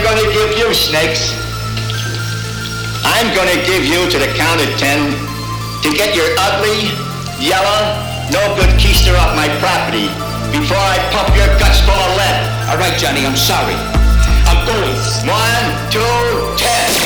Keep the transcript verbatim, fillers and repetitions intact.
going to give you, Snakes? I'm going to give you to the count of ten to get your ugly, yellow, no good keister off my property before I pump your guts full of lead. All right, Johnny, I'm sorry. I'm going. One, two, ten.